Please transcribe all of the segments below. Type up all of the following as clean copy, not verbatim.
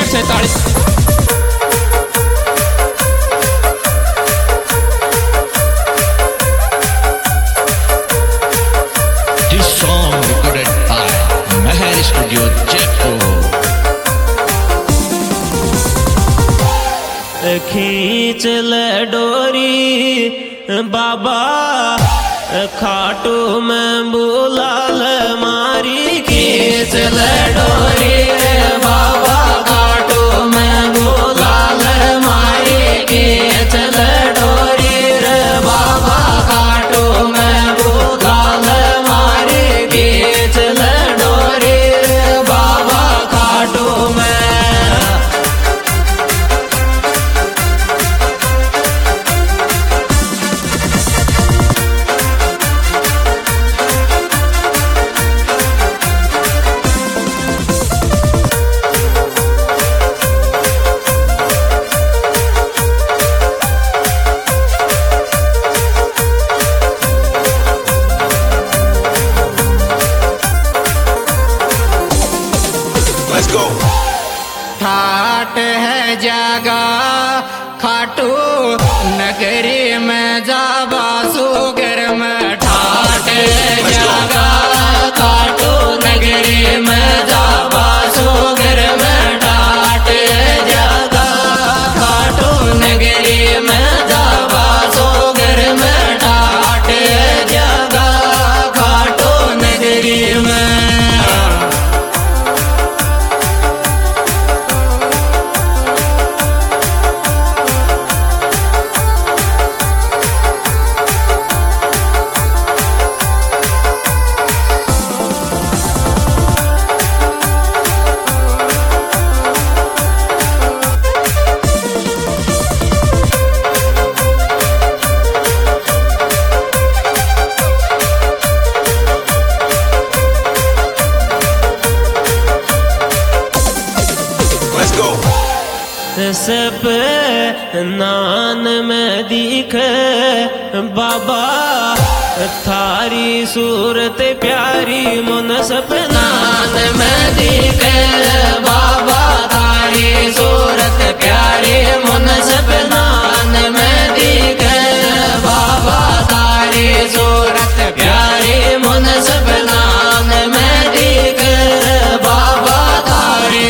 47। This song recorded by Meher Studio Jaipur. खींच ले डोरी बाबा खाटू में बुला ले मारी खींच ले डोरी बाबा खाटू में बुला ले मारी खींच ले डोरी रे बाबा खाटू में बुला ले मारी खींच ले डोरी रे बाबा खाटू में। ठाट है जागा खाटू नगरी में जाबा सुगर में ठाट है जागा खाटू नगरी में जाबा सुगर में ठाट है जागा खाटू नगरी में जाबा सुगर में ठाट है जागा खाटू नगरी में। सब नान में दिखे बाबा थारी सूरत प्यारी मुन सब नान में दिखे बाबा थारी सूरत प्यारी मुन सब नान में दिखे बाबा थारी सूरत प्यारी मुन सब नान में दिखे बाबा थारी।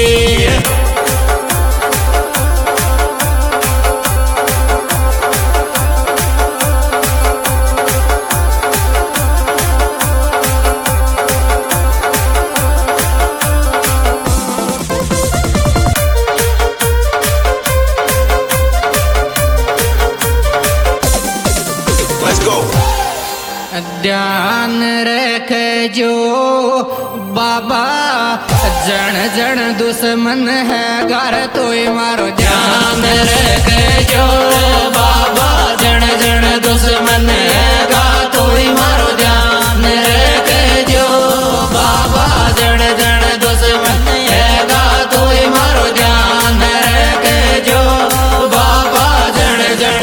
ध्यान रख जो बाबा जन जन दुश्मन है घर तो मारो ध्यान रख जो बाबा जन जन दुश्मन है घर तो मारो ध्यान रख जो बाबा जन जन दुश्मन है घर तो मारो ध्यान रख जो बाबा जन जन।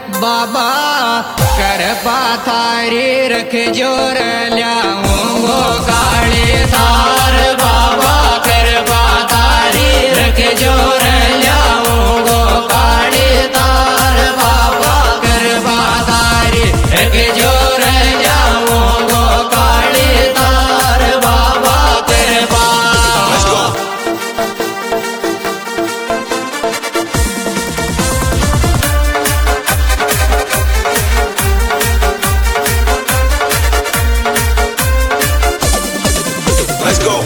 बाबा कृपा थारी रख जोर ल्याऊंगो काली तार बाबा कृपा थारी रख जोर ल्याऊंगो काली तार बाबा कृपा थारी रख जोर ल्याऊंगो काली तार बाबा कृपा। Let's go.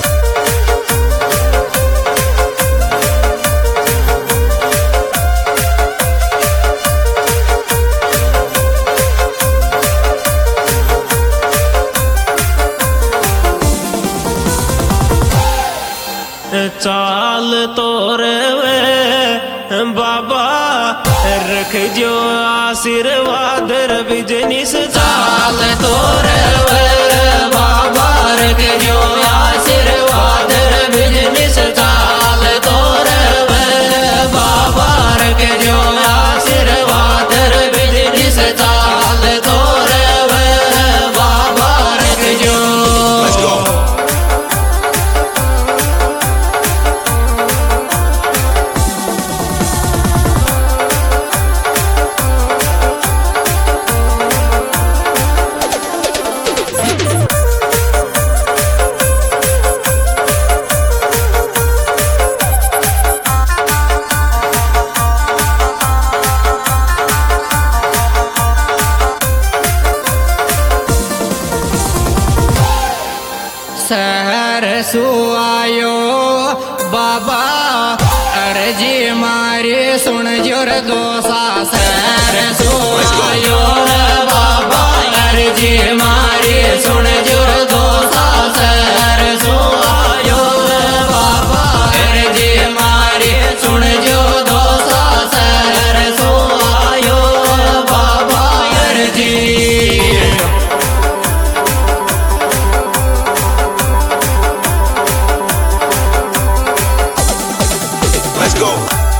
चाल तोर वे बाबा रख जो आशीर्वाद बिजनिस चाल तोर वे बाबा रख जो आशीर्वाद बिजनिस चाल तोर वे बाबा रख जो आशीर्वाद बिजनिस चाल तोर वे बाबा रख जो। Let's go. शहर सुआयो बाबा अर्जी मारी सुन जोर दोसा शहर सुआयो बाबा अर्जी मारी सुन जोर दोसा शहर सुआयो बाबा अर्जी मारी सुन जो दोसा शहर सुआयो बाबा अर्जी। Let's go.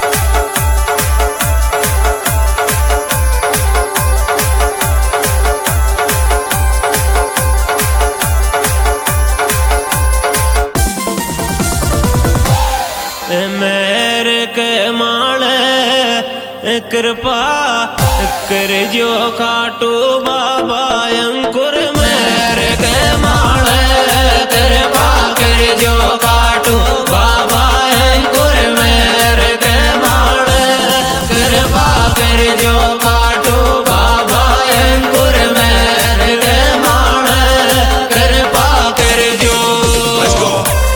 मेरे के माले कृपा कर जो काटू बाबा अंकुर मेरे के माले कृपा कर जो काटू बाबा अंकुर मेरे के माले कृपा कर जो काटू बाबा अंकुर मेरे के माले कृपा कर जो। Let's go.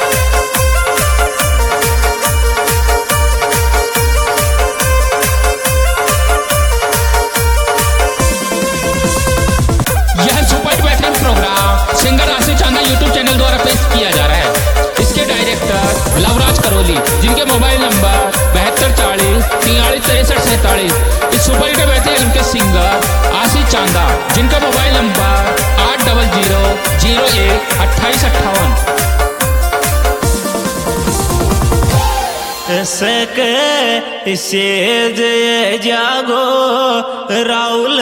यह सुपर बेहतरीन प्रोग्राम सिंगर आशीष चांदा यूट्यूब चैनल द्वारा पेश किया जा रहा है। इसके डायरेक्टर लवराज करोली, जिनके मोबाइल नंबर 7240 43 63 47। इस सुपर हिट बेहतरीन फिल्म के सिंगर आशीष चांदा, जिनका मोबाइल नंबर 80001 2858। सके से जय जागो राहुल